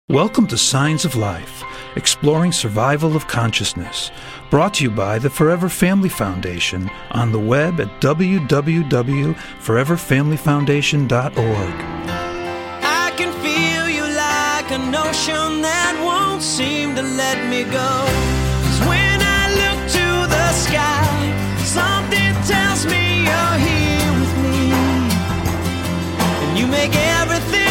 Welcome to Signs of Life, exploring survival of consciousness, brought to you by the Forever Family Foundation on the web at www.foreverfamilyfoundation.org. I can feel you like an ocean that won't seem to let me go. 'Cause when I look to the sky, something tells me you're here with me, and you make everything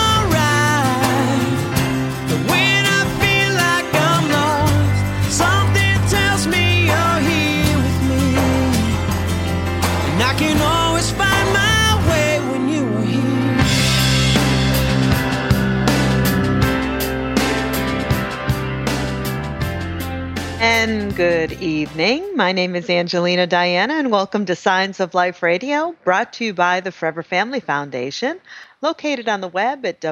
I can always find my way when you are here. And good evening. My name is Angelina Diana, and welcome to Signs of Life Radio, brought to you by the Forever Family Foundation, located on the web at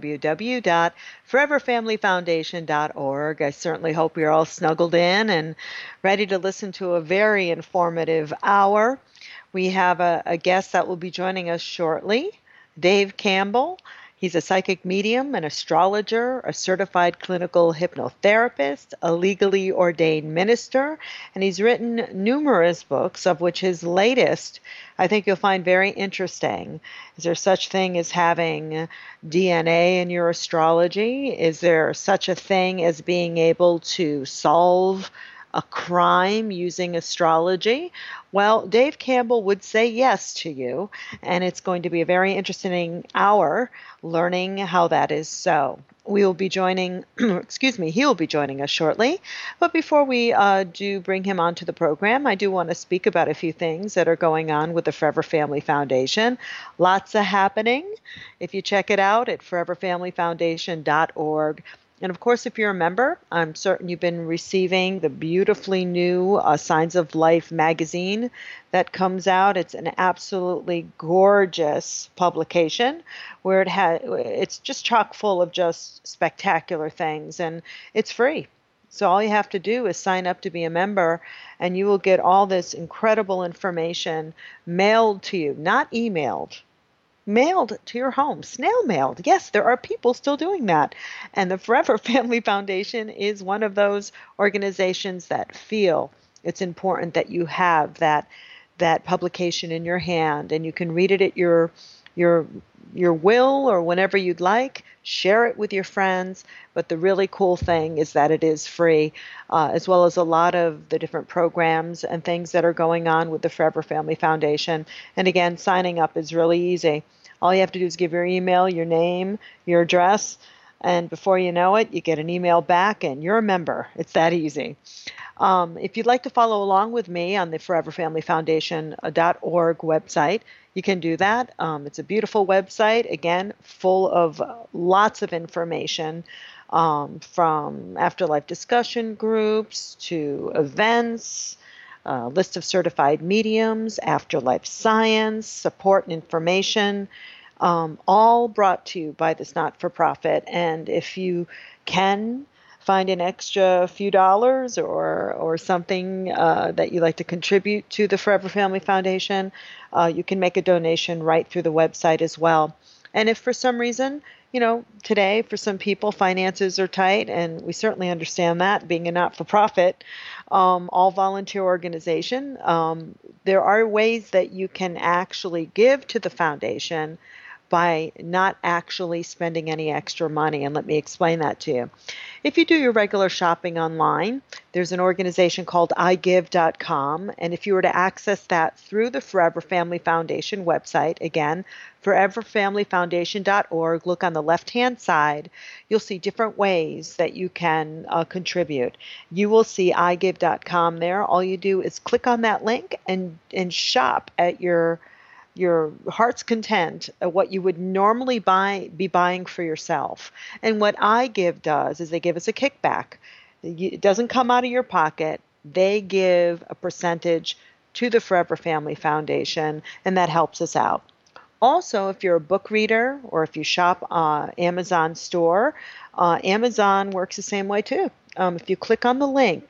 www.foreverfamilyfoundation.org. I certainly hope you're all snuggled in and ready to listen to a very informative hour. We have a guest that will be joining us shortly, Dave Campbell. He's a psychic medium, an astrologer, a certified clinical hypnotherapist, a legally ordained minister, and he's written numerous books, of which his latest I think you'll find very interesting. Is there such thing as having DNA in your astrology? Is there such a thing as being able to solve a crime using astrology? Well, Dave Campbell would say yes to you, and it's going to be a very interesting hour learning how that is so. We will be joining, he will be joining us shortly. But before we do bring him onto the program, I do want to speak about a few things that are going on with the Forever Family Foundation. Lots of happening. If you check it out at foreverfamilyfoundation.org. And of course, if you're a member, I'm certain you've been receiving the beautifully new Signs of Life magazine that comes out. It's an absolutely gorgeous publication where it's just chock full of just spectacular things, and it's free. So all you have to do is sign up to be a member, and you will get all this incredible information mailed to you, not emailed. Mailed to your home, snail mailed. Yes, there are people still doing that. And the Forever Family Foundation is one of those organizations that feel it's important that you have that publication in your hand, and you can read it at your will or whenever you'd like. Share it with your friends. But the really cool thing is that it is free, as well as a lot of the different programs and things that are going on with the Forever Family Foundation. And again, signing up is really easy. All you have to do is give your email, your name, your address, and before you know it, you get an email back and you're a member. It's that easy. If you'd like to follow along with me on the foreverfamilyfoundation.org website, you can do that. It's a beautiful website, again, full of lots of information, from afterlife discussion groups to events, list of certified mediums, afterlife science, support and information, all brought to you by this not-for-profit. And if you can find an extra few dollars or something that you like to contribute to the Forever Family Foundation, you can make a donation right through the website as well. And if for some reason, today for some people finances are tight, and we certainly understand that being a not-for-profit, all volunteer organization, there are ways that you can actually give to the foundation by not actually spending any extra money. And let me explain that to you. If you do your regular shopping online, there's an organization called igive.com. And if you were to access that through the Forever Family Foundation website, again, foreverfamilyfoundation.org, look on the left-hand side, you'll see different ways that you can contribute. You will see igive.com there. All you do is click on that link and shop at your heart's content of what you would normally be buying for yourself. And what iGive does is they give us a kickback. It doesn't come out of your pocket. They give a percentage to the Forever Family Foundation, and that helps us out. Also, if you're a book reader or if you shop Amazon store, Amazon works the same way too. If you click on the link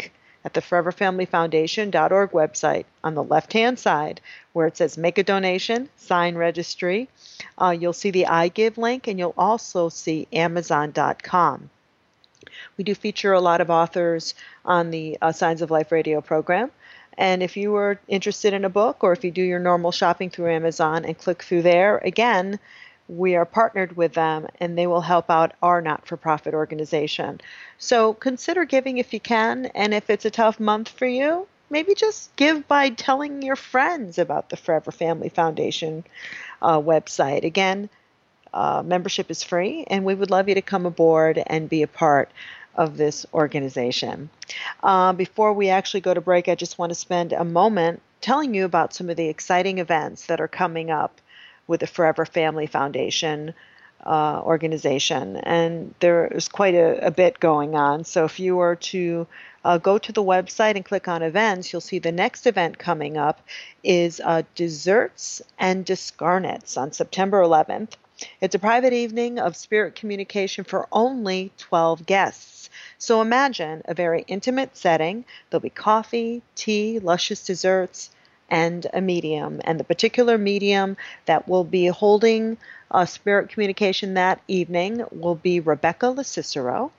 at the foreverfamilyfoundation.org website on the left-hand side where it says Make a Donation, Sign Registry. You'll see the iGive link, and you'll also see Amazon.com. We do feature a lot of authors on the Signs of Life radio program. And if you were interested in a book, or if you do your normal shopping through Amazon and click through there, again, we are partnered with them, and they will help out our not-for-profit organization. So consider giving if you can, and if it's a tough month for you, maybe just give by telling your friends about the Forever Family Foundation website. Again, membership is free, and we would love you to come aboard and be a part of this organization. Before we actually go to break, I just want to spend a moment telling you about some of the exciting events that are coming up with the Forever Family Foundation organization. And there is quite a bit going on. So if you were to go to the website and click on events, you'll see the next event coming up is Desserts and Discarnates on September 11th. It's a private evening of spirit communication for only 12 guests. So imagine a very intimate setting. There'll be coffee, tea, luscious desserts, and a medium. And the particular medium that will be holding spirit communication that evening will be Rebecca LaCicero.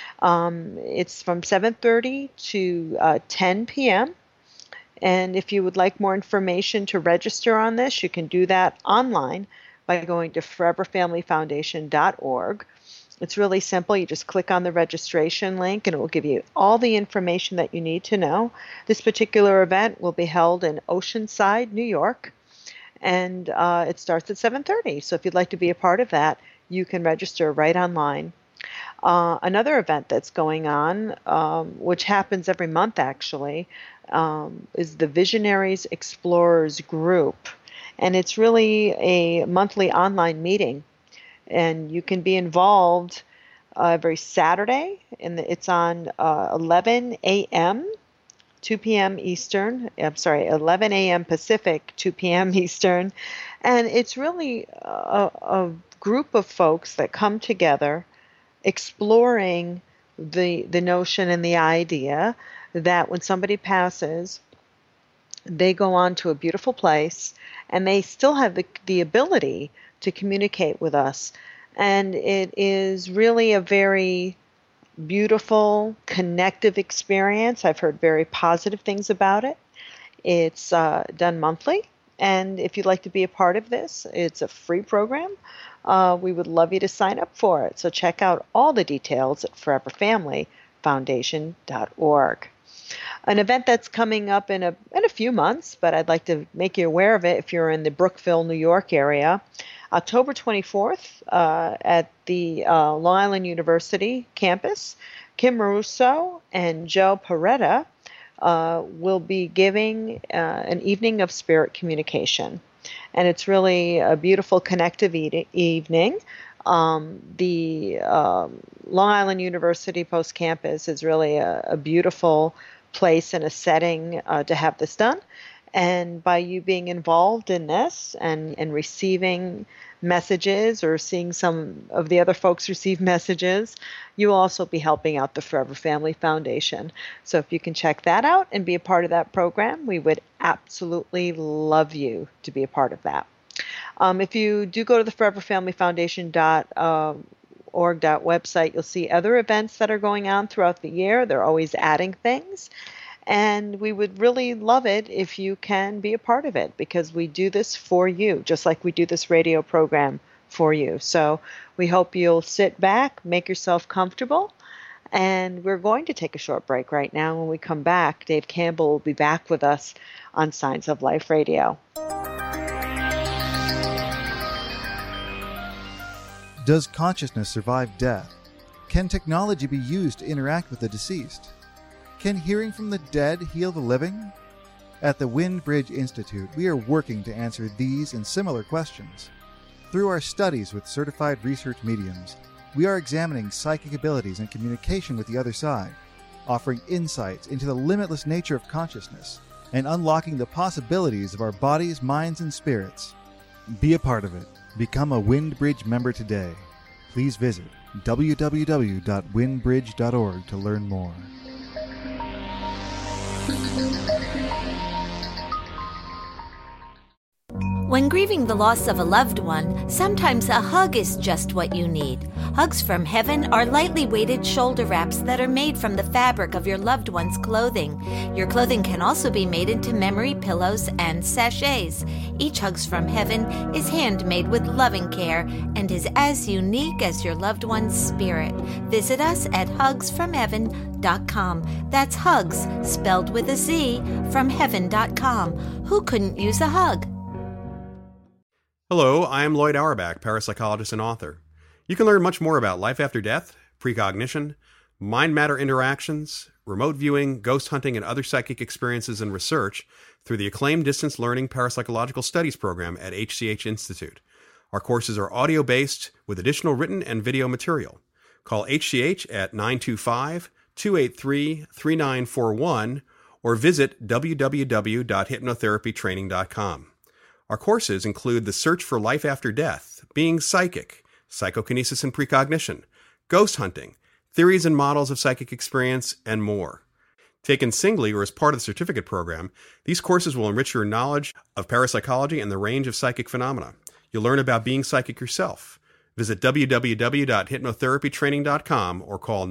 It's from 7:30 to 10 p.m. And if you would like more information to register on this, you can do that online by going to foreverfamilyfoundation.org. It's really simple. You just click on the registration link, and it will give you all the information that you need to know. This particular event will be held in Oceanside, New York, and it starts at 7:30. So if you'd like to be a part of that, you can register right online. Another event that's going on, which happens every month actually, is the Visionaries Explorers Group. And it's really a monthly online meeting. And you can be involved every Saturday. And it's on 11 a.m., 2 p.m. Eastern. 11 a.m. Pacific, 2 p.m. Eastern. And it's really a group of folks that come together exploring the notion and the idea that when somebody passes, they go on to a beautiful place, and they still have the ability to communicate with us. And it is really a very beautiful, connective experience. I've heard very positive things about it. It's done monthly. And if you'd like to be a part of this, it's a free program. We would love you to sign up for it. So check out all the details at foreverfamilyfoundation.org. An event that's coming up in a few months, but I'd like to make you aware of it if you're in the Brookville, New York area. October 24th at the Long Island University campus, Kim Russo and Joe Peretta will be giving an evening of spirit communication. And it's really a beautiful connective evening. The Long Island University Post Campus is really a beautiful place and a setting to have this done. And by you being involved in this and receiving messages or seeing some of the other folks receive messages, you will also be helping out the Forever Family Foundation. So if you can check that out and be a part of that program, we would absolutely love you to be a part of that. If you do go to the foreverfamilyfoundation.org website, you'll see other events that are going on throughout the year. They're always adding things. And we would really love it if you can be a part of it, because we do this for you, just like we do this radio program for you. So we hope you'll sit back, make yourself comfortable, and we're going to take a short break right now. When we come back, Dave Campbell will be back with us on Signs of Life Radio. Does consciousness survive death? Can technology be used to interact with the deceased? Can hearing from the dead heal the living? At the Windbridge Institute, we are working to answer these and similar questions. Through our studies with certified research mediums, we are examining psychic abilities and communication with the other side, offering insights into the limitless nature of consciousness, and unlocking the possibilities of our bodies, minds, and spirits. Be a part of it. Become a Windbridge member today. Please visit www.windbridge.org to learn more. When grieving the loss of a loved one, sometimes a hug is just what you need. Hugs from Heaven are lightly weighted shoulder wraps that are made from the fabric of your loved one's clothing. Your clothing can also be made into memory pillows and sachets. Each Hugs from Heaven is handmade with loving care and is as unique as your loved one's spirit. Visit us at hugsfromheaven.com. That's hugs, spelled with a Z, from heaven.com. Who couldn't use a hug? Hello, I am Lloyd Auerbach, parapsychologist and author. You can learn much more about life after death, precognition, mind-matter interactions, remote viewing, ghost hunting, and other psychic experiences and research through the acclaimed distance learning parapsychological studies program at HCH Institute. Our courses are audio-based with additional written and video material. Call HCH at 925-283-3941 or visit www.hypnotherapytraining.com. Our courses include the search for life after death, being psychic, psychokinesis and precognition, ghost hunting, theories and models of psychic experience, and more. Taken singly or as part of the certificate program, these courses will enrich your knowledge of parapsychology and the range of psychic phenomena. You'll learn about being psychic yourself. Visit www.hypnotherapytraining.com or call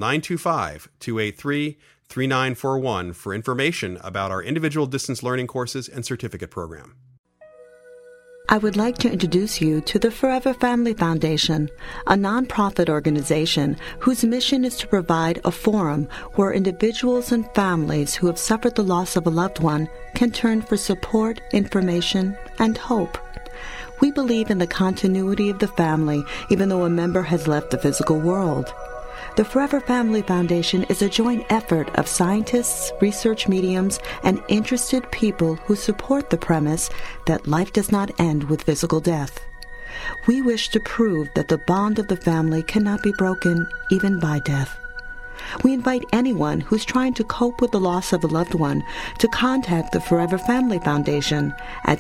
925-283-3941 for information about our individual distance learning courses and certificate program. I would like to introduce you to the Forever Family Foundation, a nonprofit organization whose mission is to provide a forum where individuals and families who have suffered the loss of a loved one can turn for support, information, and hope. We believe in the continuity of the family, even though a member has left the physical world. The Forever Family Foundation is a joint effort of scientists, research mediums, and interested people who support the premise that life does not end with physical death. We wish to prove that the bond of the family cannot be broken even by death. We invite anyone who's trying to cope with the loss of a loved one to contact the Forever Family Foundation at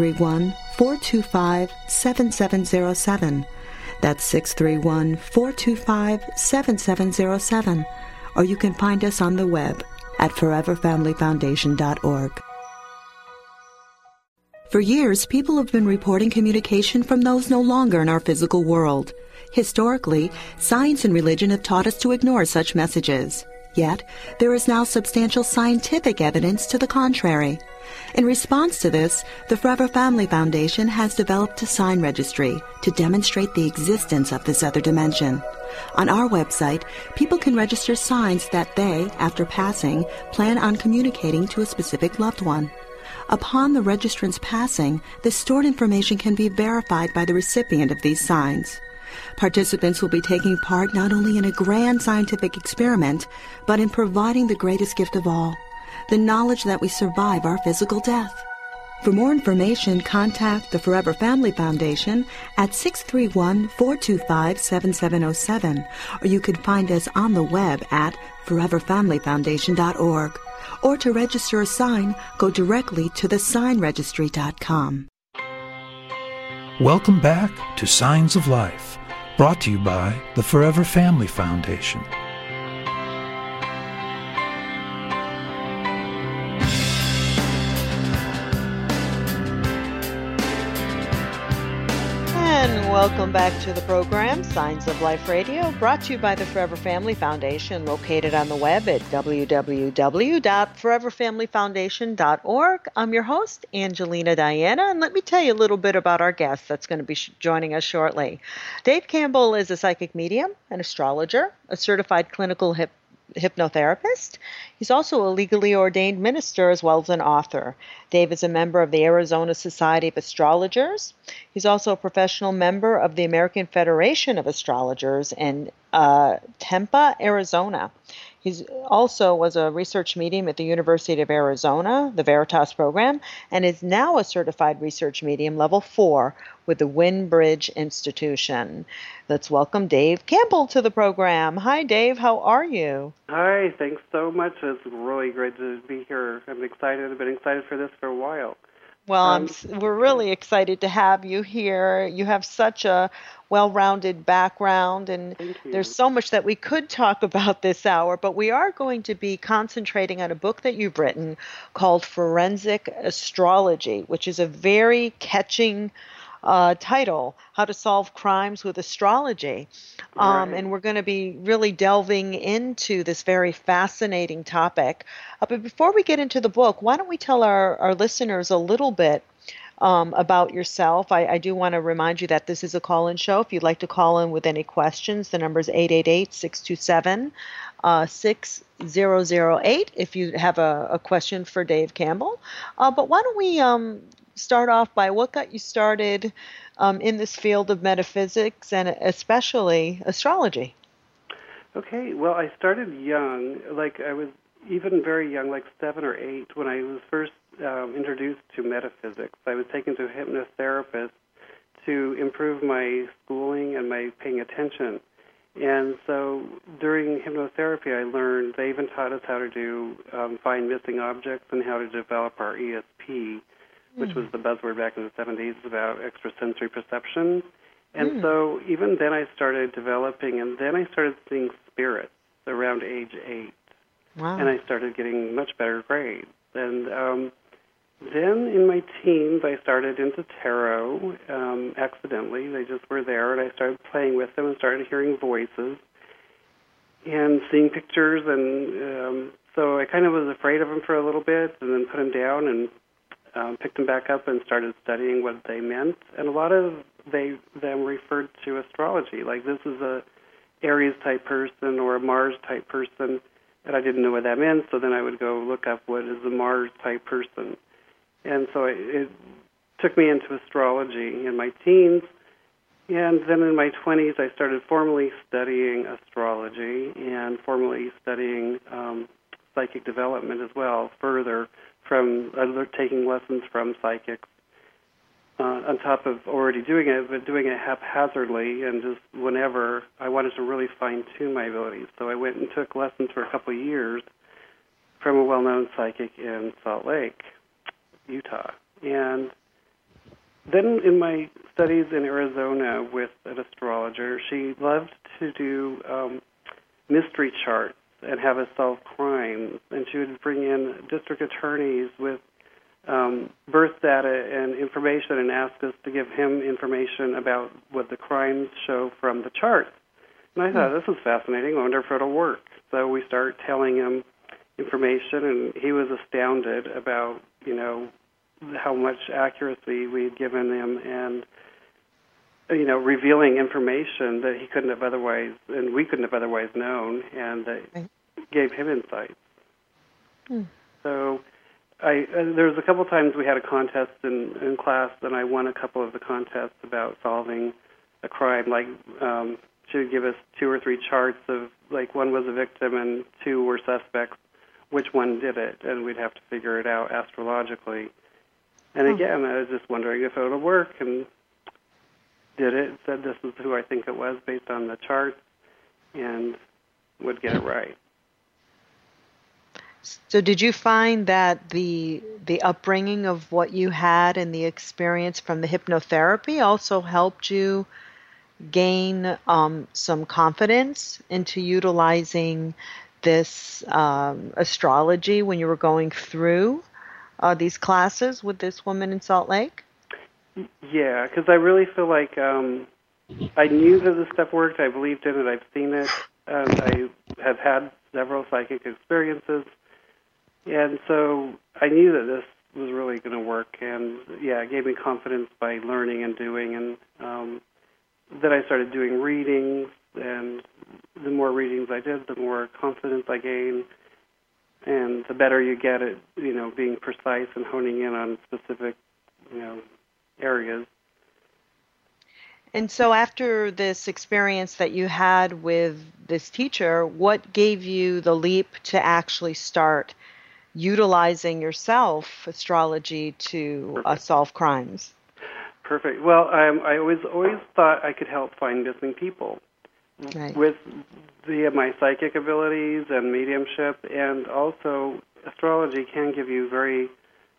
631-425-7707. That's 631-425-7707. Or you can find us on the web at foreverfamilyfoundation.org. For years, people have been reporting communication from those no longer in our physical world. Historically, science and religion have taught us to ignore such messages. Yet, there is now substantial scientific evidence to the contrary. In response to this, the Forever Family Foundation has developed a sign registry to demonstrate the existence of this other dimension. On our website, people can register signs that they, after passing, plan on communicating to a specific loved one. Upon the registrant's passing, the stored information can be verified by the recipient of these signs. Participants will be taking part not only in a grand scientific experiment, but in providing the greatest gift of all, the knowledge that we survive our physical death. For more information, contact the Forever Family Foundation at 631-425-7707, or you can find us on the web at foreverfamilyfoundation.org. Or to register a sign, go directly to thesignregistry.com. Welcome back to Signs of Life, brought to you by the Forever Family Foundation. And welcome back to the program, Signs of Life Radio, brought to you by the Forever Family Foundation, located on the web at www.foreverfamilyfoundation.org. I'm your host, Angelina Diana, and let me tell you a little bit about our guest that's going to be joining us shortly. Dave Campbell is a psychic medium, an astrologer, a certified clinical hypnotherapist. He's also a legally ordained minister as well as an author. Dave is a member of the Arizona Society of Astrologers. He's also a professional member of the American Federation of Astrologers in Tempe, Arizona. He also was a research medium at the University of Arizona, the Veritas program, and is now a certified research medium level 4 with the Windbridge Institution. Let's welcome Dave Campbell to the program. Hi, Dave. How are you? Hi. Thanks so much. It's really great to be here. I'm excited. I've been excited for this for a while. Well, Um, we're really excited to have you here. You have such a well-rounded background, and Thank there's you. so much that we could talk about this hour, but we are going to be concentrating on a book that you've written called Forensic Astrology, which is a very catching title, How to Solve Crimes with Astrology. Right. And we're going to be really delving into this very fascinating topic. But before we get into the book, why don't we tell our listeners a little bit about yourself? I do want to remind you that this is a call-in show. If you'd like to call in with any questions, the number is 888-627 6008 if you have a question for Dave Campbell. But why don't we start off by what got you started in this field of metaphysics and especially astrology? Okay, well, I started young. Like, I was even very young, like 7 or 8, when I was first introduced to metaphysics. I was taken to a hypnotherapist to improve my schooling and my paying attention. And so during hypnotherapy, I learned, they even taught us how to do find missing objects and how to develop our ESP, which was the buzzword back in the 70s about extrasensory perception. And so even then I started developing, and then I started seeing spirits around age 8. Wow. And I started getting much better grades. And then in my teens, I started into tarot accidentally. They just were there, and I started playing with them and started hearing voices and seeing pictures. And so I kind of was afraid of them for a little bit and then put them down and picked them back up and started studying what they meant. And a lot of them referred to astrology, like this is a Aries-type person or a Mars-type person, and I didn't know what that meant, so then I would go look up what is a Mars-type person. And so it took me into astrology in my teens, and then in my 20s I started formally studying astrology and formally studying psychic development as well, further from taking lessons from psychics on top of already doing it, but doing it haphazardly and just whenever I wanted to really fine-tune my abilities. So I went and took lessons for a couple of years from a well-known psychic in Salt Lake, Utah. And then in my studies in Arizona with an astrologer, she loved to do mystery charts and have us solve crimes. And she would bring in district attorneys with birth data and information and ask us to give him information about what the crimes show from the charts. And I thought, this is fascinating. I wonder if it'll work. So we started telling him information, and he was astounded about, how much accuracy we'd given him and, revealing information that he couldn't have otherwise, and we couldn't have otherwise known, and that gave him insights. So there was a couple times we had a contest in class, and I won a couple of the contests about solving a crime. Like, she would give us 2 or 3 charts of, like, one was a victim and 2 were suspects, which one did it, and we'd have to figure it out astrologically. And again, I was just wondering if it would work, and did it, said this is who I think it was based on the charts, and would get it right. So did you find that the upbringing of what you had and the experience from the hypnotherapy also helped you gain some confidence into utilizing this astrology when you were going through these classes with this woman in Salt Lake? Yeah, because I really feel like I knew that this stuff worked. I believed in it. I've seen it. I have had several psychic experiences. And so I knew that this was really going to work. And, yeah, it gave me confidence by learning and doing. And then I started doing readings. And the more readings I did, the more confidence I gained. And the better you get at, being precise and honing in on specific, areas. And so after this experience that you had with this teacher, what gave you the leap to actually start utilizing yourself astrology to solve crimes? Perfect. Well, I always thought I could help find missing people. Right. With my psychic abilities and mediumship, and also astrology can give you very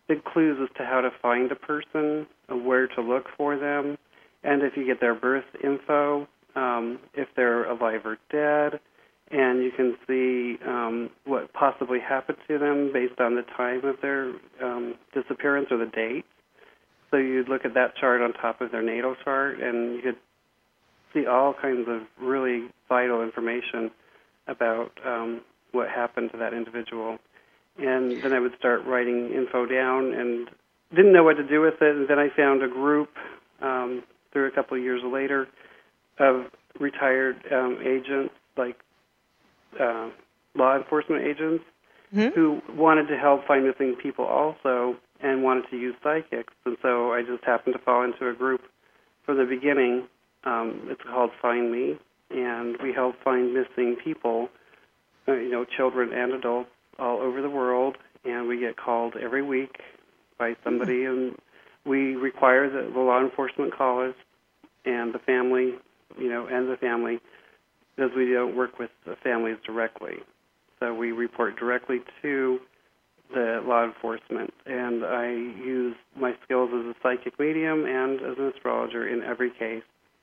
big clues as to how to find a person, where to look for them, and if you get their birth info, if they're alive or dead, and you can see what possibly happened to them based on the time of their disappearance or the date. So you'd look at that chart on top of their natal chart, and you could see all kinds of really vital information about what happened to that individual. And then I would start writing info down and didn't know what to do with it. And then I found a group through a couple of years later of retired agents, like law enforcement agents, who wanted to help find missing people also and wanted to use psychics. And so I just happened to fall into a group from the beginning. It's called Find Me, and we help find missing people, children and adults all over the world, and we get called every week by somebody, and we require that the law enforcement call us and the family, and the family, because we don't work with the families directly. So we report directly to the law enforcement, and I use my skills as a psychic medium and as an astrologer in every case.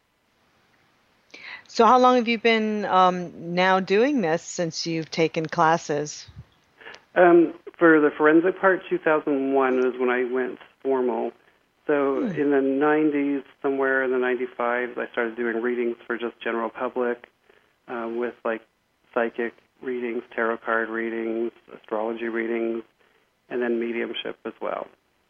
So how long have you been now doing this since you've taken classes? For the forensic part, 2001 is when I went formal. So in the 90s, somewhere in the 95s, I started doing readings for just general public with like psychic readings, tarot card readings, astrology readings, and then mediumship as well.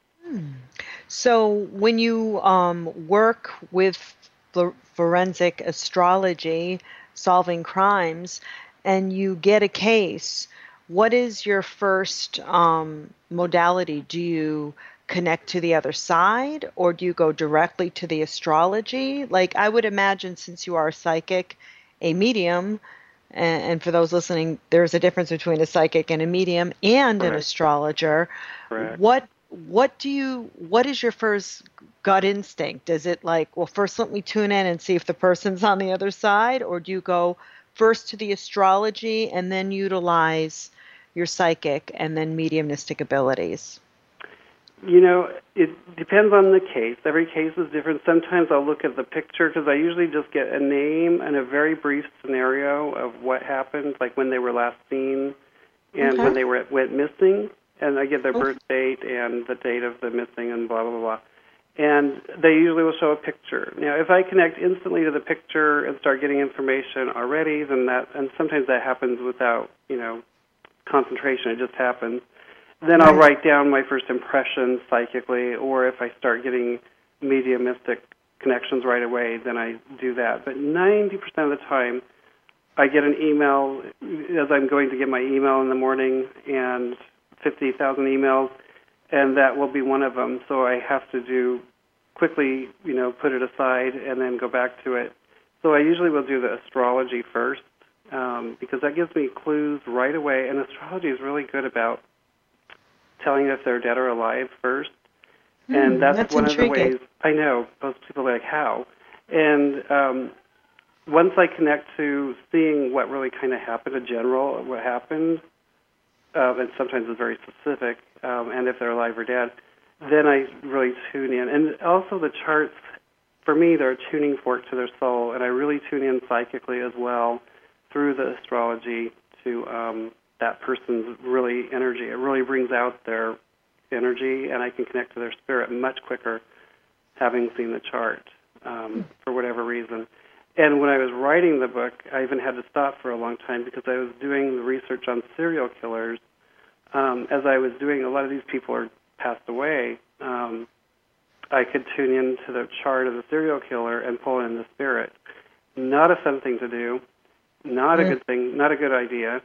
So when you work with forensic astrology, solving crimes, and you get a case, what is your first modality? Do you connect to the other side, or do you go directly to the astrology? Like, I would imagine, since you are a psychic, a medium, and for those listening, there's a difference between a psychic and a medium and an astrologer. Correct. What is your first gut instinct? Is it like, well, first let me tune in and see if the person's on the other side, or do you go first to the astrology and then utilize your psychic and then mediumistic abilities? It depends on the case. Every case is different. Sometimes I'll look at the picture because I usually just get a name and a very brief scenario of what happened, like when they were last seen and when they went missing. And I get their birth date and the date of the missing and blah, blah, blah. And they usually will show a picture. Now, if I connect instantly to the picture and start getting information already, then and sometimes that happens without, concentration. It just happens. Then I'll write down my first impressions psychically, or if I start getting mediumistic connections right away, then I do that. But 90% of the time, I get an email as I'm going to get my email in the morning, and 50,000 emails, and that will be one of them. So I have to quickly, put it aside and then go back to it. So I usually will do the astrology first, because that gives me clues right away, and astrology is really good about telling if they're dead or alive first. And that's one intriguing. of the ways, I know, most people are like, how? And once I connect to seeing what really kind of happened, a general of what happened, and sometimes it's very specific, and if they're alive or dead, then I really tune in. And also the charts, for me, they're a tuning fork to their soul, and I really tune in psychically as well through the astrology to that person's really energy. It really brings out their energy, and I can connect to their spirit much quicker having seen the chart for whatever reason. And when I was writing the book, I even had to stop for a long time because I was doing the research on serial killers. As I was doing, a lot of these people are passed away. I could tune into the chart of the serial killer and pull in the spirit. Not a fun thing to do. Not a good thing. Not a good idea.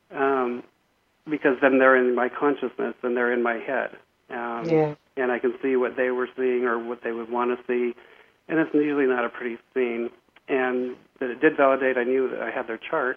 Because then they're in my consciousness and they're in my head. And I can see what they were seeing or what they would want to see. And it's usually not a pretty scene. And that it did validate, I knew that I had their chart.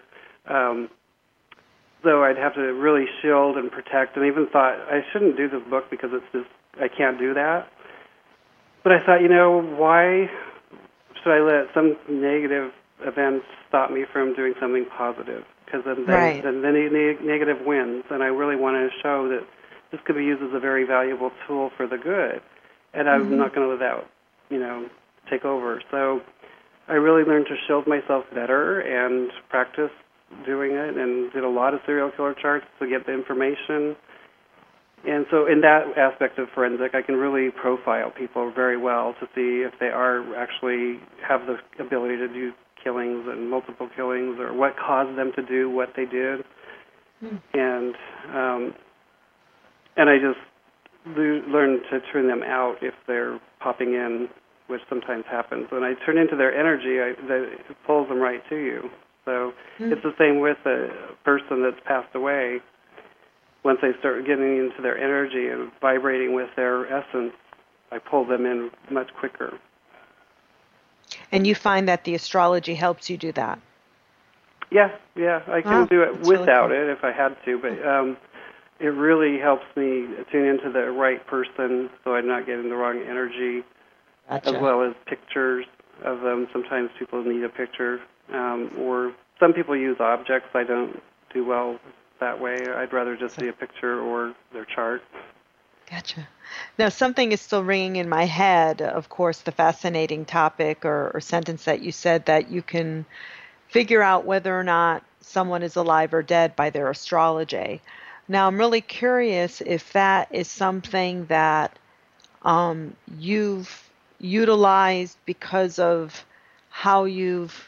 So I'd have to really shield and protect, and even thought I shouldn't do this book because it's just, I can't do that. But I thought, why should I let some negative events stop me from doing something positive? Because then the negative wins, and I really wanted to show that this could be used as a very valuable tool for the good, and I'm not going to let that, take over. So I really learned to shield myself better and practice doing it, and did a lot of serial killer charts to get the information. And so in that aspect of forensic, I can really profile people very well to see if they are actually have the ability to do killings and multiple killings, or what caused them to do what they did. And I just learn to turn them out if they're popping in, which sometimes happens. When I turn into their energy, it pulls them right to you. So it's the same with a person that's passed away. Once they start getting into their energy and vibrating with their essence, I pull them in much quicker. And you find that the astrology helps you do that? Yeah, I can do it without really cool. it if I had to, but it really helps me tune into the right person so I'm not getting the wrong energy, Gotcha. as well as pictures of them. Sometimes people need a picture, or some people use objects. I don't do well that way. I'd rather just see a picture or their chart. Gotcha. Now, something is still ringing in my head, of course, the fascinating topic or sentence that you said that you can figure out whether or not someone is alive or dead by their astrology. Now, I'm really curious if that is something that you've utilized because of how you've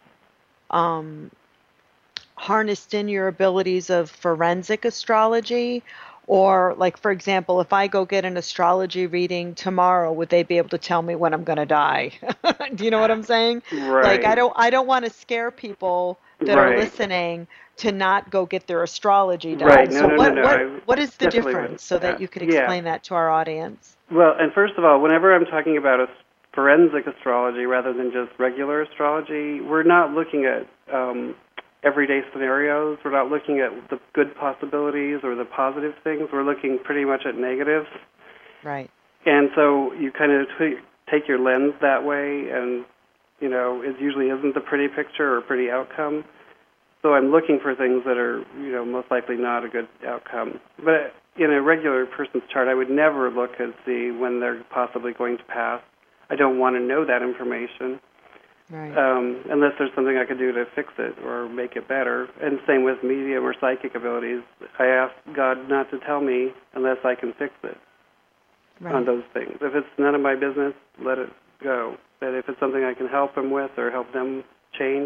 harnessed in your abilities of forensic astrology, or like, for example, if I go get an astrology reading tomorrow, would they be able to tell me when I'm going to die? Do you know what I'm saying? Right. Like, I don't want to scare people that are listening to not go get their astrology done. Right. So No. what is the Definitely difference so that you could explain that to our audience? Well, and first of all, whenever I'm talking about a forensic astrology rather than just regular astrology, we're not looking at everyday scenarios. We're not looking at the good possibilities or the positive things. We're looking pretty much at negatives. Right. And so you kind of take your lens that way, and, it usually isn't a pretty picture or a pretty outcome. So I'm looking for things that are, most likely not a good outcome. But in a regular person's chart, I would never look and see when they're possibly going to pass. I don't want to know that information. Right. Unless there's something I could do to fix it or make it better. And same with medium or psychic abilities. I ask God not to tell me unless I can fix it on those things. If it's none of my business, let it go. But if it's something I can help them with or help them change,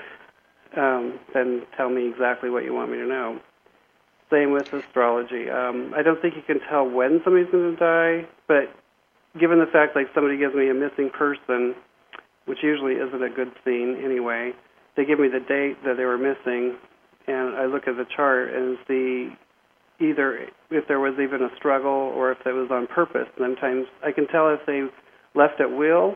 then tell me exactly what you want me to know. Same with astrology. I don't think you can tell when somebody's going to die, but given the fact like somebody gives me a missing person, which usually isn't a good scene anyway, they give me the date that they were missing, and I look at the chart and see either if there was even a struggle or if it was on purpose. Sometimes I can tell if they left at will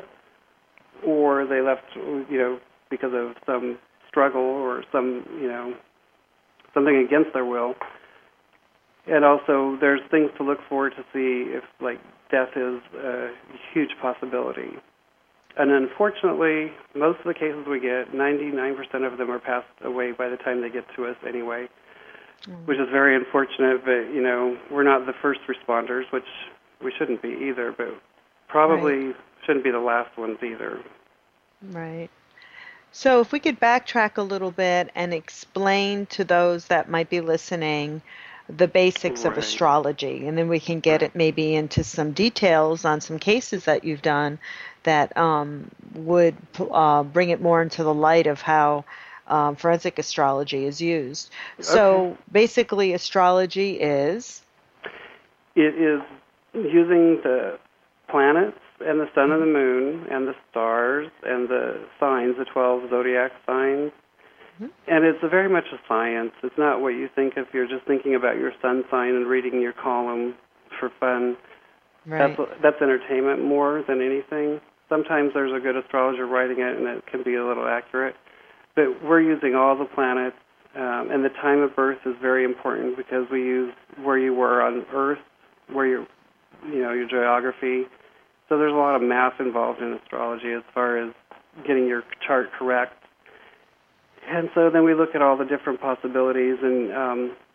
or they left, because of some struggle or some, something against their will. And also there's things to look for to see if, like, death is a huge possibility. And unfortunately, most of the cases we get, 99% of them are passed away by the time they get to us anyway, which is very unfortunate. But, we're not the first responders, which we shouldn't be either, but probably shouldn't be the last ones either. Right. So if we could backtrack a little bit and explain to those that might be listening the basics of astrology, and then we can get it maybe into some details on some cases that you've done that would bring it more into the light of how forensic astrology is used. So basically astrology is? It is using the planets and the sun and the moon and the stars and the signs, the 12 zodiac signs. And it's very much a science. It's not what you think if you're just thinking about your sun sign and reading your column for fun. Right. That's entertainment more than anything. Sometimes there's a good astrologer writing it, and it can be a little accurate. But we're using all the planets, and the time of birth is very important because we use where you were on Earth, where your geography. So there's a lot of math involved in astrology as far as getting your chart correct. And so then we look at all the different possibilities, and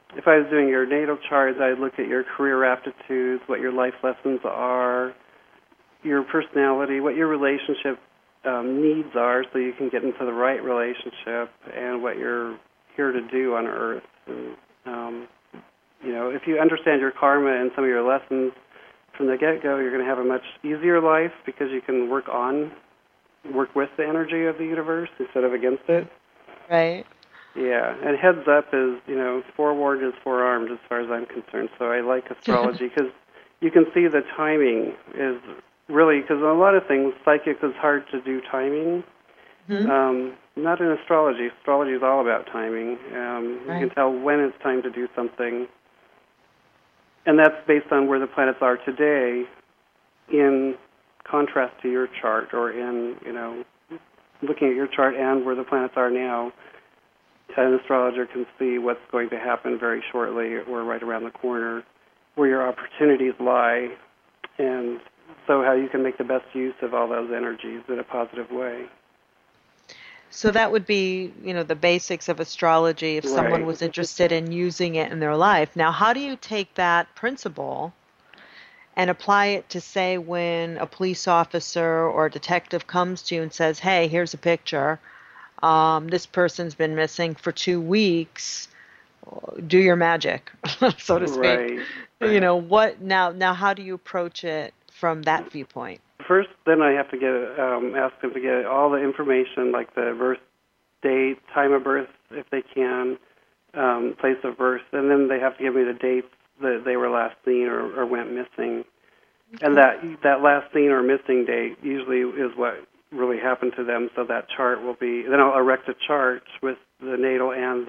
if I was doing your natal charts, I'd look at your career aptitudes, what your life lessons are, your personality, what your relationship needs are, so you can get into the right relationship, and what you're here to do on Earth. And, if you understand your karma and some of your lessons from the get-go, you're going to have a much easier life because you can work with the energy of the universe instead of against it. Right. Yeah, and heads up is, forewarned is forearmed as far as I'm concerned. So I like astrology because you can see the timing is really, because a lot of things, psychic is hard to do timing. Mm-hmm. Not in astrology. Astrology is all about timing. Right. You can tell when it's time to do something. And that's based on where the planets are today in contrast to your chart, or in, looking at your chart and where the planets are now. An astrologer can see what's going to happen very shortly or right around the corner, where your opportunities lie, and so how you can make the best use of all those energies in a positive way. So that would be, the basics of astrology if someone was interested in using it in their life. Now, how do you take that principle and apply it to, say, when a police officer or a detective comes to you and says, hey, here's a picture. This person's been missing for 2 weeks. Do your magic, so to speak. Right. What now how do you approach it from that viewpoint? First, then I have to ask them to get all the information, like the birth date, time of birth, if they can, place of birth, and then they have to give me the dates that they were last seen or went missing. Okay. And that last seen or missing date usually is what really happened to them, so that chart will be, then I'll erect a chart with the natal and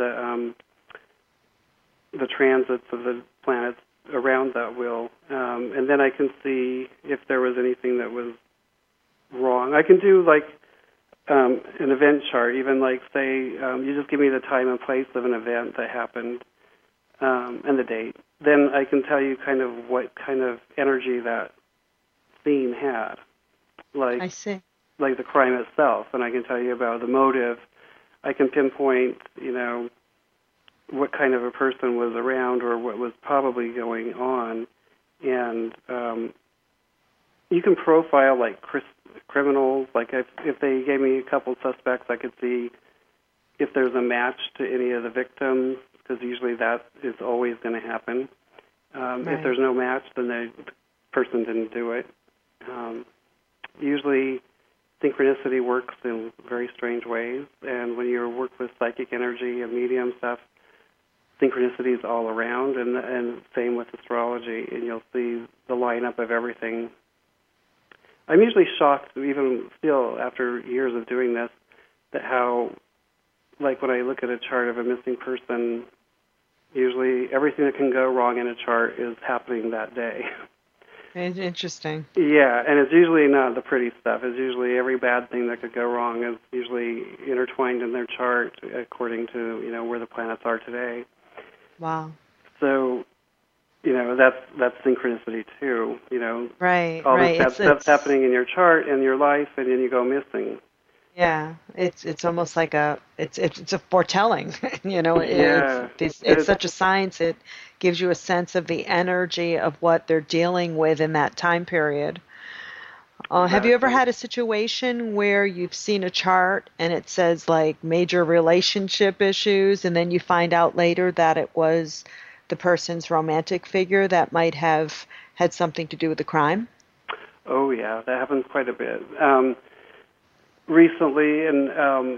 the transits of the planets around that wheel, and then I can see if there was anything that was wrong. I can do like an event chart, even like say you just give me the time and place of an event that happened and the date. Then I can tell you kind of what kind of energy that scene had. Like, I see. Like the crime itself, and I can tell you about the motive. I can pinpoint, what kind of a person was around or what was probably going on, and you can profile like criminals. Like if they gave me a couple suspects, I could see if there's a match to any of the victims, because usually that is always going to happen. If there's no match, then the person didn't do it. Usually synchronicity works in very strange ways, and when you work with psychic energy and medium stuff, synchronicity is all around, and same with astrology, and you'll see the lineup of everything. I'm usually shocked, even still after years of doing this, that how, like when I look at a chart of a missing person, usually everything that can go wrong in a chart is happening that day. Interesting. Yeah, and it's usually not the pretty stuff. It's usually every bad thing that could go wrong is usually intertwined in their chart according to, where the planets are today. Wow. So, that's synchronicity too, Right, all right. this bad stuff's happening in your chart and your life, and then you go missing. Yeah, it's almost like it's a foretelling, Yeah. It's such a science. It gives you a sense of the energy of what they're dealing with in that time period. Have you ever had a situation where you've seen a chart and it says like major relationship issues, and then you find out later that it was the person's romantic figure that might have had something to do with the crime? Oh yeah, that happens quite a bit. Recently, and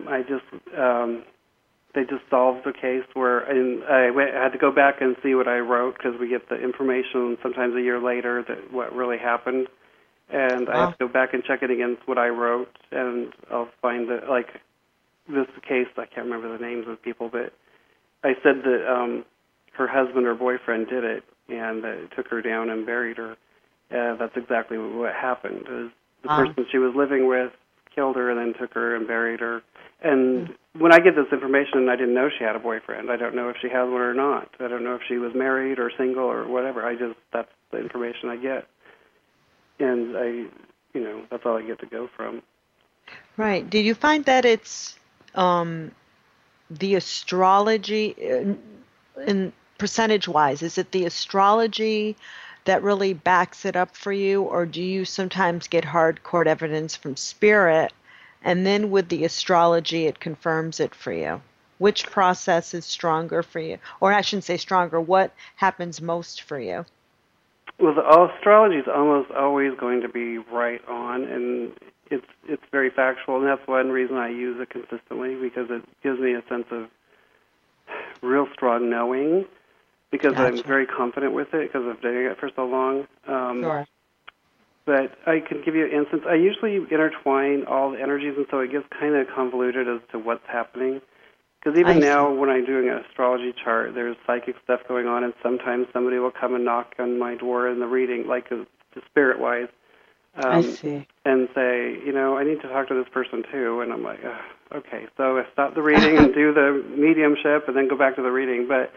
they just solved the case where, and I had to go back and see what I wrote, because we get the information sometimes a year later that what really happened, and I have to go back and check it against what I wrote, and I'll find that, like this case, I can't remember the names of people, but I said that her husband or boyfriend did it, and took her down and buried her. That's exactly what happened. The person she was living with killed her and then took her and buried her. And when I get this information, I didn't know she had a boyfriend. I don't know if she has one or not. I don't know if she was married or single or whatever. That's the information I get. And that's all I get to go from. Right. Did you find that it's the astrology, in percentage-wise? Is it the astrology that really backs it up for you, or do you sometimes get hardcore evidence from spirit, and then with the astrology it confirms it for you? Which process is stronger for you? Or I shouldn't say stronger, what happens most for you? Well, the astrology is almost always going to be right on, and it's very factual, and that's one reason I use it consistently, because it gives me a sense of real strong knowing, because Gotcha. I'm very confident with it because I've done it for so long. Sure. But I can give you an instance. I usually intertwine all the energies, and so it gets kind of convoluted as to what's happening. Because even now, when I'm doing an astrology chart, there's psychic stuff going on, and sometimes somebody will come and knock on my door in the reading, like spirit-wise, I see. and say, I need to talk to this person too. And I'm like, okay. So I stop the reading and do the mediumship, and then go back to the reading. But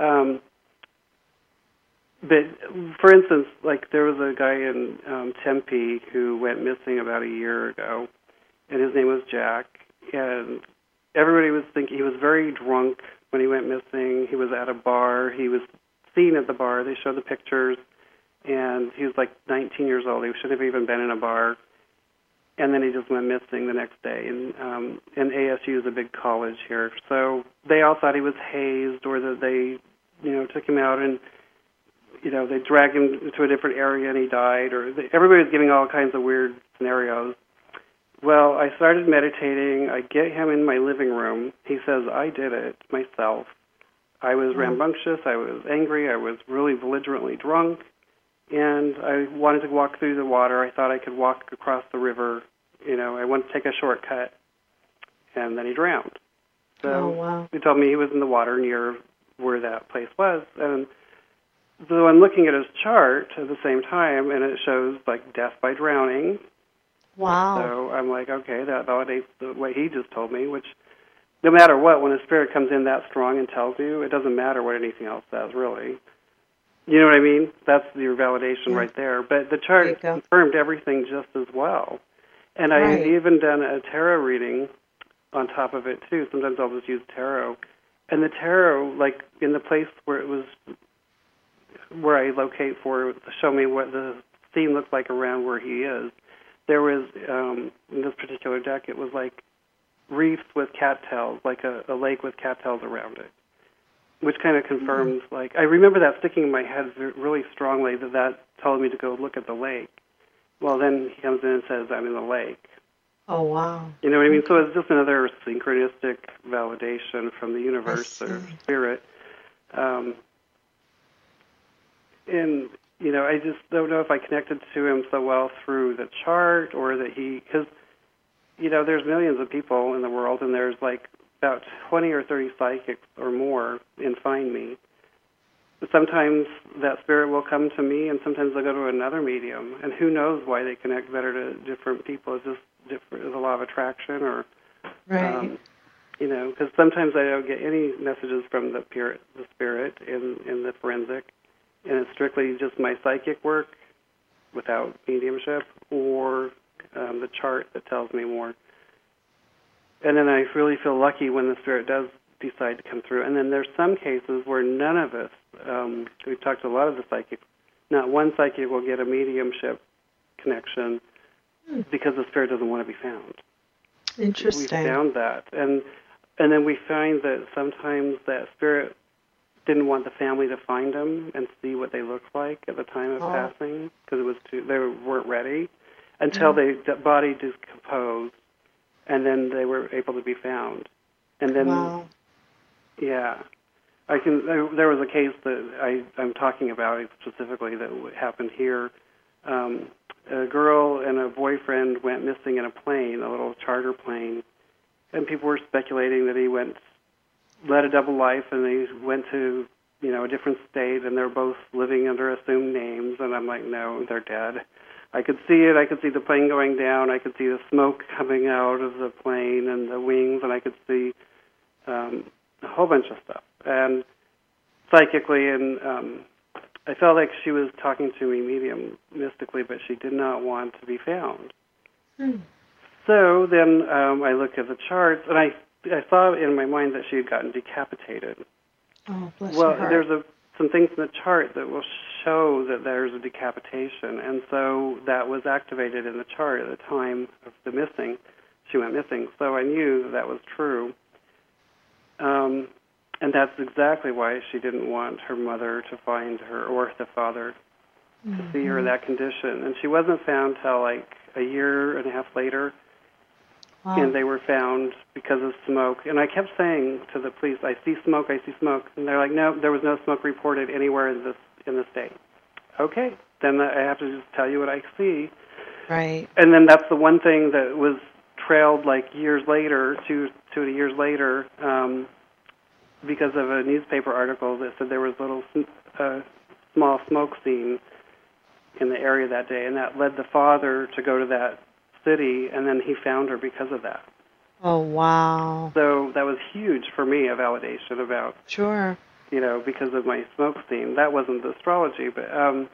for instance, like there was a guy in Tempe who went missing about a year ago, and his name was Jack, and everybody was thinking he was very drunk when he went missing. He was at a bar. He was seen at the bar. They showed the pictures, and he was like 19 years old. He shouldn't have even been in a bar. And then he just went missing the next day. And ASU is a big college here, so they all thought he was hazed, or that they, took him out and, they dragged him to a different area and he died, or everybody was giving all kinds of weird scenarios. Well, I started meditating. I get him in my living room. He says, I did it myself. I was rambunctious. I was angry. I was really belligerently drunk. And I wanted to walk through the water. I thought I could walk across the river. I wanted to take a shortcut. And then he drowned. So he told me he was in the water near where that place was. And so I'm looking at his chart at the same time, and it shows, like, death by drowning. Wow. So I'm like, okay, that validates the way he just told me, which no matter what, when a spirit comes in that strong and tells you, it doesn't matter what anything else says, really. You know what I mean? That's your validation right there. But the chart confirmed everything just as well. And I've even done a tarot reading on top of it, too. Sometimes I'll just use tarot. And the tarot, like, in the place where I locate for to show me what the scene looks like around where he is, there was, in this particular deck, it was like reefs with cattails, like a lake with cattails around it, which kind of confirms, like, I remember that sticking in my head really strongly, that told me to go look at the lake. Well, then he comes in and says, I'm in the lake. Oh, wow. You know what I mean? So it's just another synchronistic validation from the universe or spirit. And, I just don't know if I connected to him so well through the chart, or that because, there's millions of people in the world, and there's like about 20 or 30 psychics or more in Find Me. But sometimes that spirit will come to me, and sometimes they'll go to another medium, and who knows why they connect better to different people. It's just different, the law of attraction, or, because sometimes I don't get any messages from the spirit in the forensic, and it's strictly just my psychic work without mediumship, or the chart that tells me more. And then I really feel lucky when the spirit does decide to come through. And then there's some cases where none of us, we've talked to a lot of the psychics, not one psychic will get a mediumship connection because the spirit doesn't want to be found. Interesting. We found that. And then we find that sometimes that spirit didn't want the family to find them and see what they looked like at the time of passing, because they weren't ready until the body decomposed, and then they were able to be found. And then, there was a case that I'm talking about specifically that happened here. A girl and a boyfriend went missing in a plane, a little charter plane, and people were speculating that he led a double life, and they went to, a different state, and they're both living under assumed names. And I'm like, no, they're dead. I could see it. I could see the plane going down. I could see the smoke coming out of the plane and the wings, and I could see a whole bunch of stuff. And psychically, and I felt like she was talking to me medium mystically, but she did not want to be found. So then I looked at the charts, and I saw in my mind that she had gotten decapitated. Oh, bless Well, your heart. there's some things in the chart that will show that there's a decapitation, and so that was activated in the chart at the time of the missing. She went missing, so I knew that was true. And that's exactly why she didn't want her mother to find her, or the father, to see her in that condition. And she wasn't found till like a year and a half later. Wow. And they were found because of smoke. And I kept saying to the police, I see smoke, I see smoke. And they're like, no, there was no smoke reported anywhere in the state. Okay, then I have to just tell you what I see. Right. And then that's the one thing that was trailed like years later, two years later, because of a newspaper article that said there was a little small smoke scene in the area that day. And that led the father to go to that city, and then he found her because of that. Oh, wow. So that was huge for me, a validation about, Sure. because of my smoke scene. That wasn't the astrology, but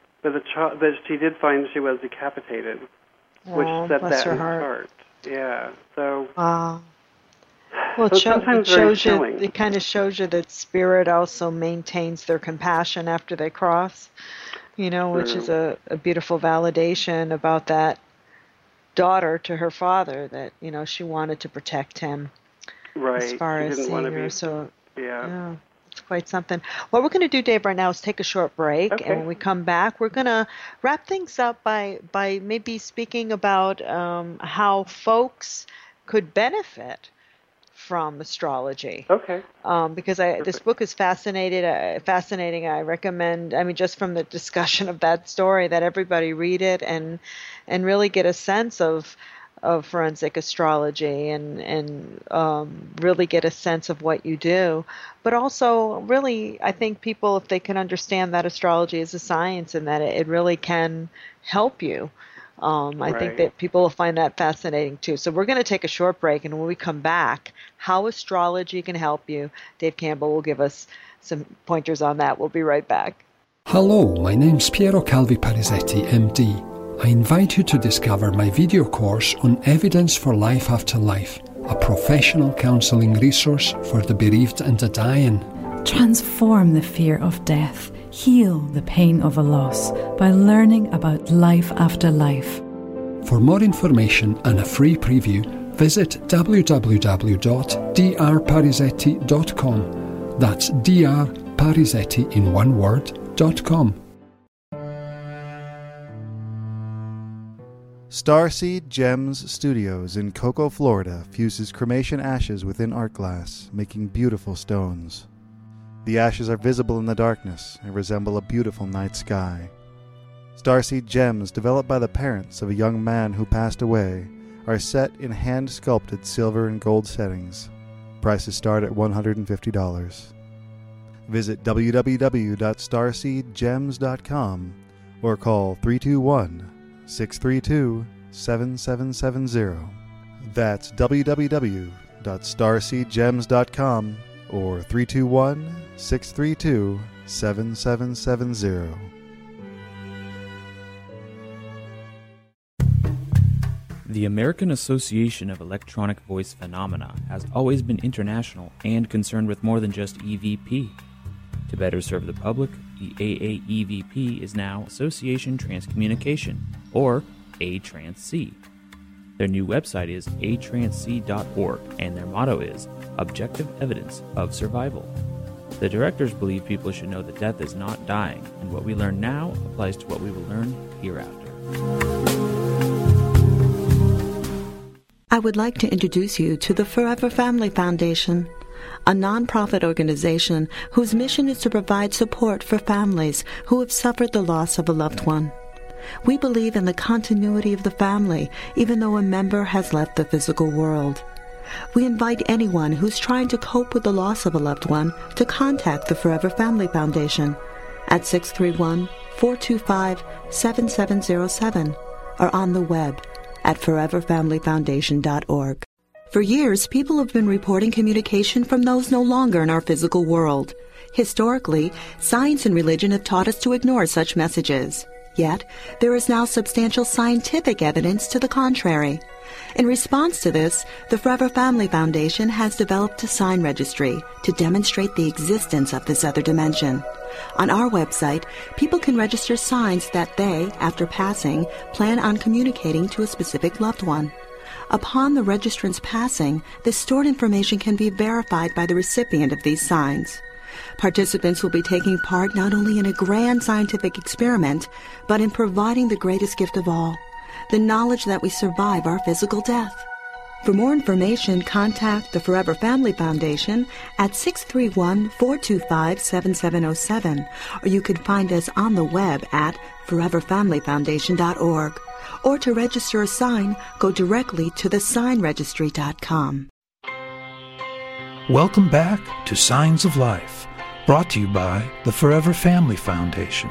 she did find she was decapitated, which set bless that her in the heart. chart. Yeah, so... Wow. Well, So sometimes very chilling. it kind of shows you that spirit also maintains their compassion after they cross, which is a beautiful validation about that daughter to her father, that, she wanted to protect him. Right. As far She as didn't seeing want to her. be... So, Yeah. it's quite something. What we're going to do, Dave, right now is take a short break. Okay. And when we come back, we're going to wrap things up by maybe speaking about how folks could benefit from astrology. Okay. Because this book is fascinating. I recommend, just from the discussion of that story, that everybody read it and really get a sense of forensic astrology and really get a sense of what you do. But also, really, I think people, if they can understand that astrology is a science and that it really can help you, I think that people will find that fascinating too. So we're going to take a short break, and when we come back, how astrology can help you, Dave Campbell will give us some pointers on that. We'll be right back. Hello, my name's Piero Calvi Parisetti, MD. I invite you to discover my video course on Evidence for Life After Life, a professional counselling resource for the bereaved and the dying. Transform the fear of death. Heal the pain of a loss by learning about life after life. For more information and a free preview, visit www.drparisetti.com. That's drparisetti in one word.com. Starseed Gems Studios in Cocoa, Florida fuses cremation ashes within art glass, making beautiful stones. The ashes are visible in the darkness and resemble a beautiful night sky. Starseed gems, developed by the parents of a young man who passed away, are set in hand-sculpted silver and gold settings. Prices start at $150. Visit www.starseedgems.com or call 321-632-7770. That's www.starseedgems.com or 321-632-7770. The American Association of Electronic Voice Phenomena has always been international and concerned with more than just EVP. To better serve the public, the AAEVP is now Association Transcommunication, or ATRANSC. Their new website is atransc.org, and their motto is Objective Evidence of Survival. The directors believe people should know that death is not dying, and what we learn now applies to what we will learn hereafter. I would like to introduce you to the Forever Family Foundation, a nonprofit organization whose mission is to provide support for families who have suffered the loss of a loved one. We believe in the continuity of the family, even though a member has left the physical world. We invite anyone who's trying to cope with the loss of a loved one to contact the Forever Family Foundation at 631-425-7707 or on the web at foreverfamilyfoundation.org. For years, people have been reporting communication from those no longer in our physical world. Historically, science and religion have taught us to ignore such messages. Yet, there is now substantial scientific evidence to the contrary. In response to this, the Forever Family Foundation has developed a sign registry to demonstrate the existence of this other dimension. On our website, people can register signs that they, after passing, plan on communicating to a specific loved one. Upon the registrant's passing, the stored information can be verified by the recipient of these signs. Participants will be taking part not only in a grand scientific experiment, but in providing the greatest gift of all, the knowledge that we survive our physical death. For more information, contact the Forever Family Foundation at 631-425-7707, or you can find us on the web at foreverfamilyfoundation.org. Or to register a sign, go directly to thesignregistry.com. Welcome back to Signs of Life, brought to you by the Forever Family Foundation.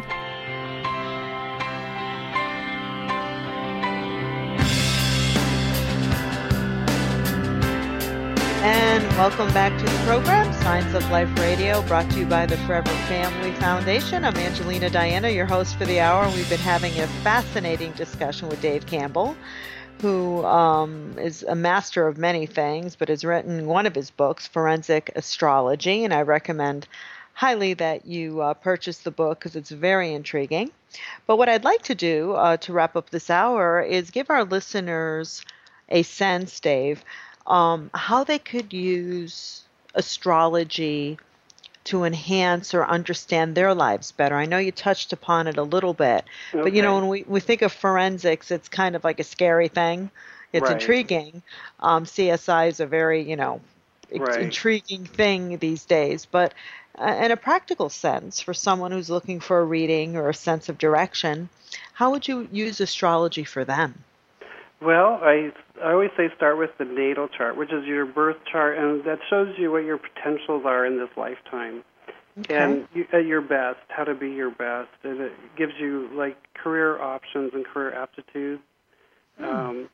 And welcome back to the program, Signs of Life Radio, brought to you by the Forever Family Foundation. I'm Angelina Diana, your host for the hour. We've been having a fascinating discussion with Dave Campbell, who is a master of many things, but has written one of his books, Forensic Astrology, and I recommend highly that you purchase the book because it's very intriguing. But what I'd like to do to wrap up this hour is give our listeners a sense, Dave, how they could use astrology to enhance or understand their lives better. I know you touched upon it a little bit, but when we think of forensics, it's kind of like a scary thing. It's intriguing. CSI is a very, intriguing thing these days, but in a practical sense, for someone who's looking for a reading or a sense of direction, how would you use astrology for them? Well, I always say start with the natal chart, which is your birth chart, and that shows you what your potentials are in this lifetime. Okay. And at your best, how to be your best. And it gives you, career options and career aptitudes. And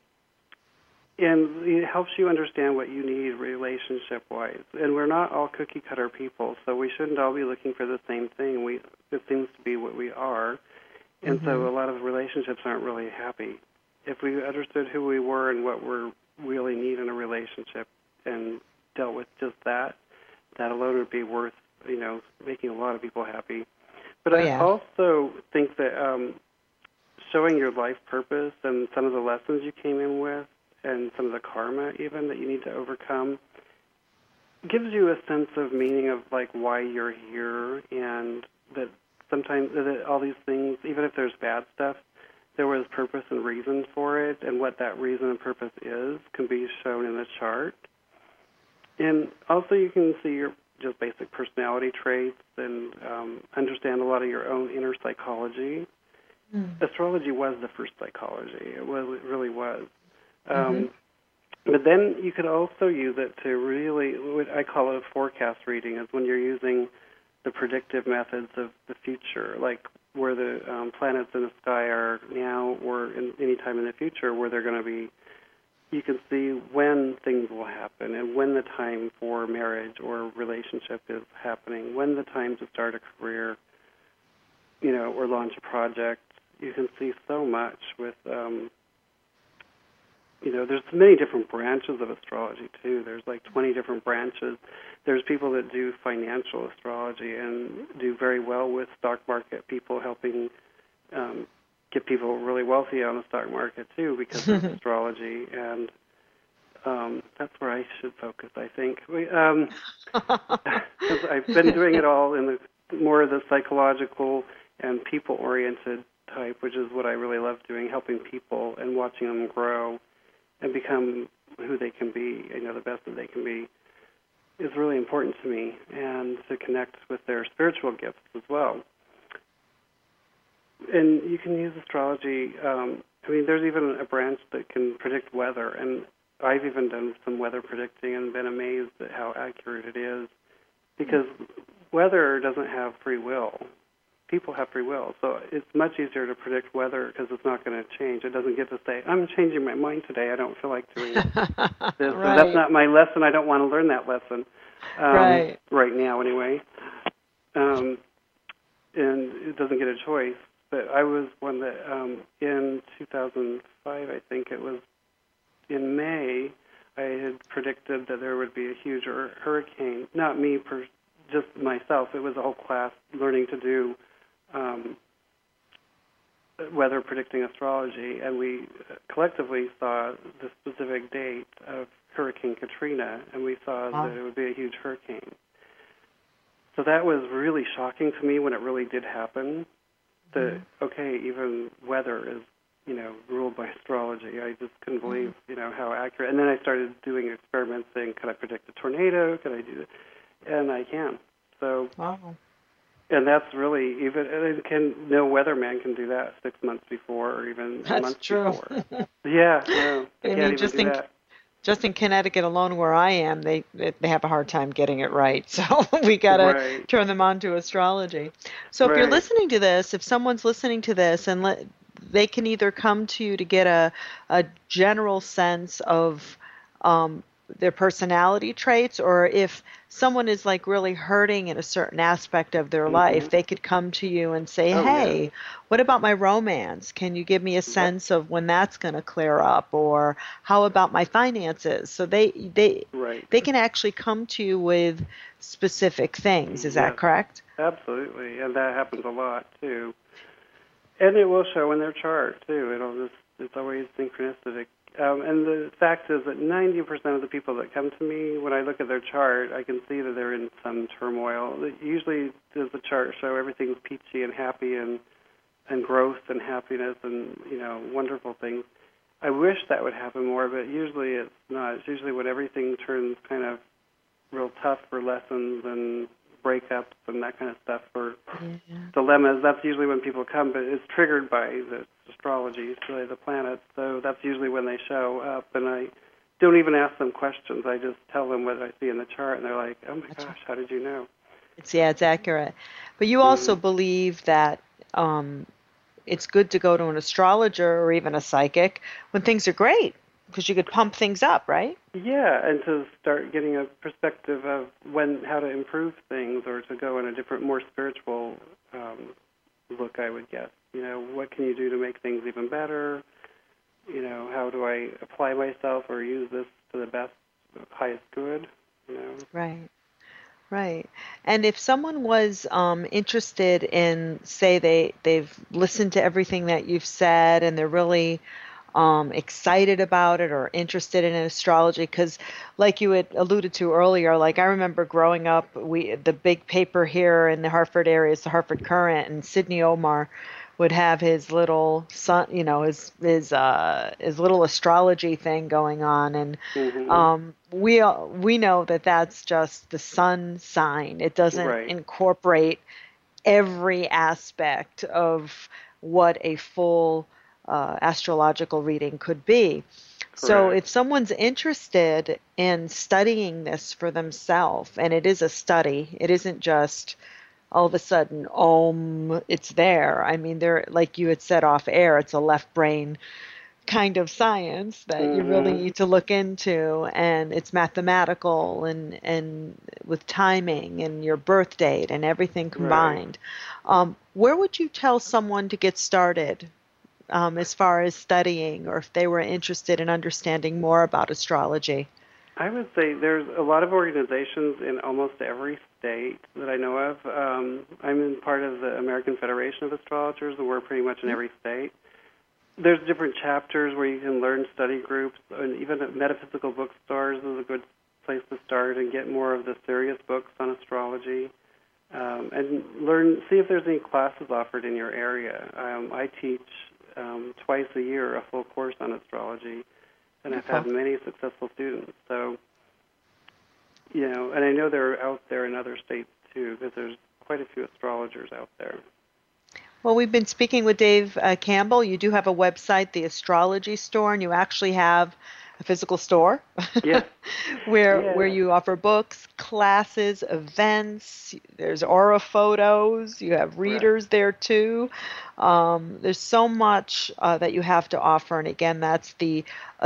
it helps you understand what you need relationship-wise. And we're not all cookie-cutter people, so we shouldn't all be looking for the same thing. It seems to be what we are. And so a lot of relationships aren't really happy. If we understood who we were and what we really need in a relationship and dealt with just that alone would be worth, making a lot of people happy. But I also think that showing your life purpose and some of the lessons you came in with and some of the karma even that you need to overcome gives you a sense of meaning of, why you're here, and that sometimes that all these things, even if there's bad stuff, there was purpose and reason for it, and what that reason and purpose is can be shown in the chart. And also you can see your just basic personality traits and understand a lot of your own inner psychology. Astrology was the first psychology. It really was. But then you could also use it to really, what I call a forecast reading, is when you're using the predictive methods of the future, like where the planets in the sky are now or in any time in the future where they're going to be. You can see when things will happen and when the time for marriage or relationship is happening, when the time to start a career, or launch a project. You can see so much with, there's many different branches of astrology, too. There's 20 different branches. There's people that do financial astrology and do very well with stock market people, helping get people really wealthy on the stock market, too, because of astrology. And that's where I should focus, I think. I've been doing it all in more of the psychological and people-oriented type, which is what I really love doing, helping people and watching them grow and become who they can be, the best that they can be, is really important to me, and to connect with their spiritual gifts as well. And you can use astrology. There's even a branch that can predict weather, and I've even done some weather predicting and been amazed at how accurate it is, because weather doesn't have free will. People have free will, so it's much easier to predict weather because it's not going to change. It doesn't get to say, I'm changing my mind today. I don't feel like doing this. Right. That's not my lesson. I don't want to learn that lesson right now anyway. And it doesn't get a choice. but I was one that in 2005, I think it was in May, I had predicted that there would be a huge hurricane. Not me, just myself. It was a whole class learning to do weather predicting astrology, and we collectively saw the specific date of Hurricane Katrina, and we saw that it would be a huge hurricane. So that was really shocking to me when it really did happen. That, okay, even weather is, ruled by astrology. I just couldn't believe, how accurate. And then I started doing experiments saying, could I predict a tornado? Could I do this? And I can. So, and that's really, no weatherman can do that 6 months before or even a month before. Yeah, no, I can't even do that. Just in Connecticut alone, where I am, they have a hard time getting it right. So we got to turn them on to astrology. So if you're listening to this, if someone's listening to this, and they can either come to you to get a general sense of their personality traits, or if someone is like really hurting in a certain aspect of their life, they could come to you and say, hey, what about my romance? Can you give me a sense of when that's going to clear up? Or how about my finances? So they can actually come to you with specific things. Is that correct? Absolutely. And that happens a lot too. And it will show in their chart too. It's always synchronistic. And the fact is that 90% of the people that come to me, when I look at their chart, I can see that they're in some turmoil. Usually does the chart show everything's peachy and happy and growth and happiness and, wonderful things. I wish that would happen more, but usually it's not. It's usually when everything turns kind of real tough for lessons and breakups and that kind of stuff, for dilemmas. That's usually when people come, but it's triggered by the astrology, so the planets. So that's usually when they show up, and I don't even ask them questions. I just tell them what I see in the chart, and they're like, "Oh my gosh, how did you know?" It's accurate. But you also believe that it's good to go to an astrologer or even a psychic when things are great, because you could pump things up, right? Yeah, and to start getting a perspective of how to improve things, or to go in a different, more spiritual look, I would guess. What can you do to make things even better? How do I apply myself or use this to the best, highest good? Right. And if someone was interested in, say, they've listened to everything that you've said and they're really excited about it or interested in astrology, because like you had alluded to earlier, like I remember growing up, the big paper here in the Hartford area is the Hartford Courant, and Sidney Omar would have his little son, his little astrology thing going on, and we know that that's just the sun sign. It doesn't incorporate every aspect of what a full astrological reading could be. So if someone's interested in studying this for themselves, and it is a study, it isn't just all of a sudden, it's there. I mean, like you had said off air, it's a left brain kind of science that you really need to look into, and it's mathematical and with timing and your birth date and everything combined. Where would you tell someone to get started as far as studying, or if they were interested in understanding more about astrology? I would say there's a lot of organizations in almost every state that I know of. I'm in part of the American Federation of Astrologers, and we're pretty much in every state. There's different chapters where you can learn, study groups, and even at metaphysical bookstores is a good place to start and get more of the serious books on astrology. And see if there's any classes offered in your area. I teach twice a year a full course on astrology, and I've had many successful students. So, and I know they're out there in other states too, because there's quite a few astrologers out there. Well, we've been speaking with Dave Campbell. You do have a website, The Astrology Store, and you actually have a physical store where you offer books, classes, events. There's aura photos. You have readers there too. There's so much that you have to offer. And again, that's the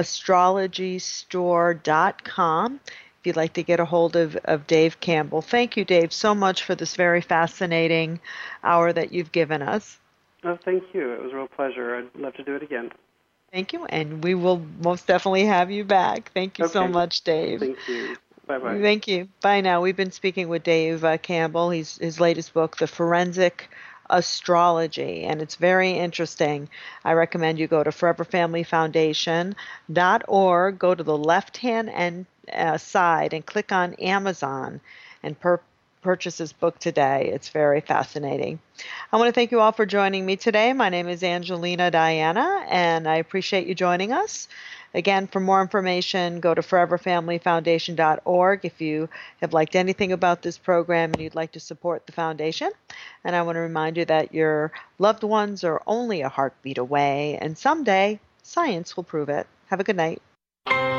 astrologystore.com if you'd like to get a hold of Dave Campbell. Thank you, Dave, so much for this very fascinating hour that you've given us. Oh, thank you. It was a real pleasure. I'd love to do it again. Thank you, and we will most definitely have you back. Thank you so much, Dave. Thank you. Bye-bye. Thank you. Bye now. We've been speaking with Dave Campbell. His latest book, The Forensic Astrology, and it's very interesting. I recommend you go to foreverfamilyfoundation.org, go to the left-hand side and click on Amazon and purchase this book today. It's very fascinating. I want to thank you all for joining me today. My name is Angelina Diana, and I appreciate you joining us. Again, for more information, go to foreverfamilyfoundation.org if you have liked anything about this program and you'd like to support the foundation. And I want to remind you that your loved ones are only a heartbeat away, and someday science will prove it. Have a good night.